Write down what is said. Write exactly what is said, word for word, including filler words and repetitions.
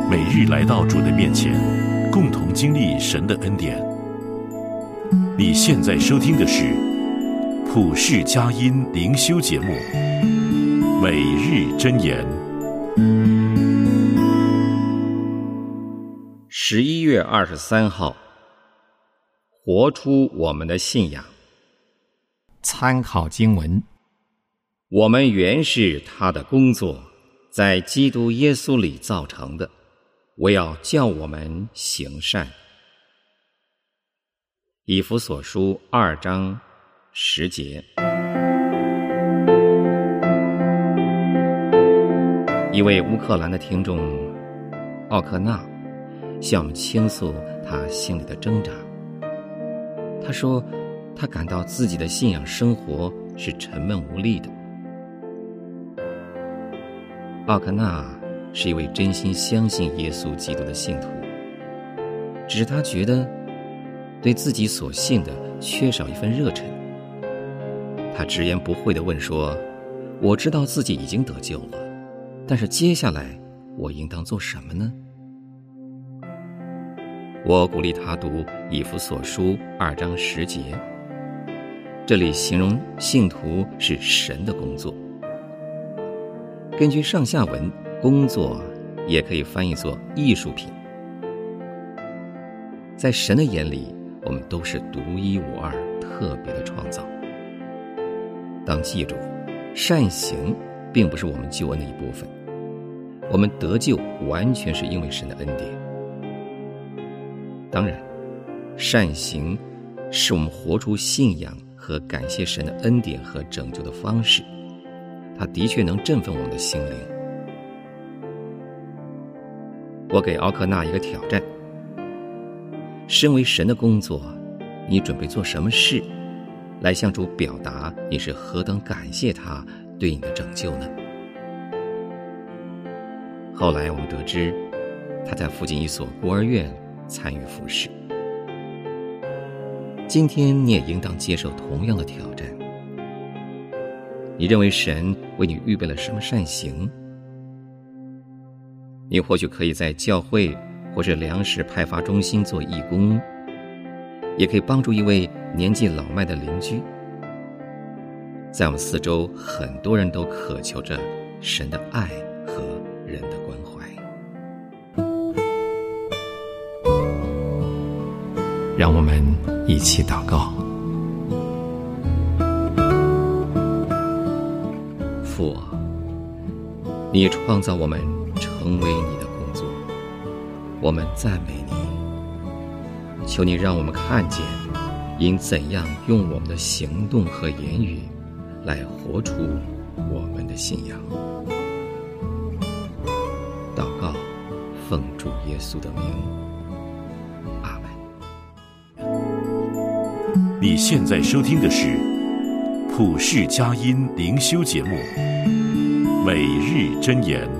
每日来到主的面前，共同经历神的恩典。你现在收听的是普世佳音灵修节目《每日箴言》。 十一月二十三号，活出我们的信仰。 参考经文： 我们原是他的工作，在基督耶稣里造成的，为要叫我们行善。以弗所书二章十节。一位乌克兰的听众奥克纳向我们倾诉他心里的挣扎。他说他感到自己的信仰生活是沉闷无力的。奥克纳是一位真心相信耶稣基督的信徒，只是他觉得对自己所信的缺少一份热忱。他直言不讳地问说，我知道自己已经得救了，但是接下来我应当做什么呢？我鼓励他读以弗所书二章十节，这里形容信徒是神的工作。根据上下文，工作也可以翻译作艺术品。在神的眼里，我们都是独一无二、特别的创造。当记住，善行并不是我们救恩的一部分，我们得救完全是因为神的恩典。当然，善行是我们活出信仰和感谢神的恩典和拯救的方式，它的确能振奋我们的心灵。我给奥克纳一个挑战，身为神的工作，你准备做什么事来向主表达你是何等感谢他对你的拯救呢？后来我们得知，他在附近一所孤儿院参与服事。今天你也应当接受同样的挑战。你认为神为你预备了什么善行？你或许可以在教会或是粮食派发中心做义工，也可以帮助一位年纪老迈的邻居。在我们四周，很多人都渴求着神的爱和人的关怀。 让我们一起祷告。 父啊，你创造我们成为你的工作，我们赞美你。求你让我们看见应怎样用我们的行动和言语来活出我们的信仰。祷告，奉主耶稣的名，阿门。 你现在收听的是普世佳音灵修节目《每日箴言》。